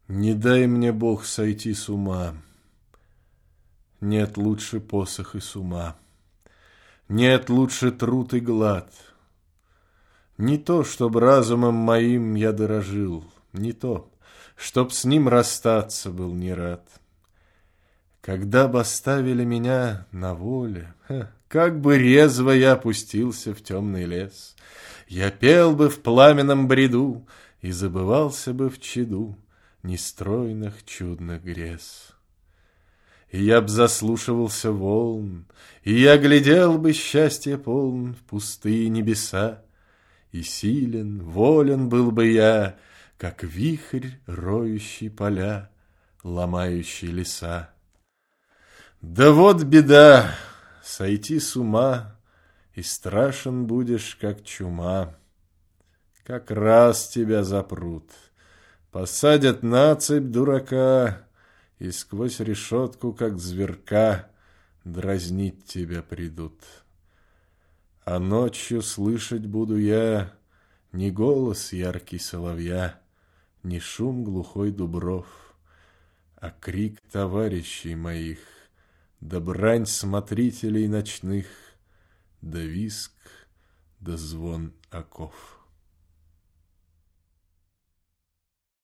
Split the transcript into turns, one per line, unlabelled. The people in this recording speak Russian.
Не дай мне, Бог, сойти с ума. Нет лучше посох и с ума. Нет лучше труд и глад. Не то, чтоб разумом моим я дорожил, не то, чтоб с ним расстаться был не рад. Когда б оставили меня на воле, как бы резво я пустился в темный лес. Я пел бы в пламенном бреду и забывался бы в чаду нестройных чудных грез. И я б заслушивался волн, и я глядел бы счастье полн в пустые небеса, и силен, волен был бы я, как вихрь, роющий поля, ломающий леса. Да вот беда, сойти с ума, и страшен будешь, как чума. Как раз тебя запрут, посадят на цепь дурака, и сквозь решетку, как зверка, дразнить тебя придут. А ночью слышать буду я не голос яркий соловья, не шум глухой дубров, а крик товарищей моих, да брань смотрителей ночных, да визг, да звон оков.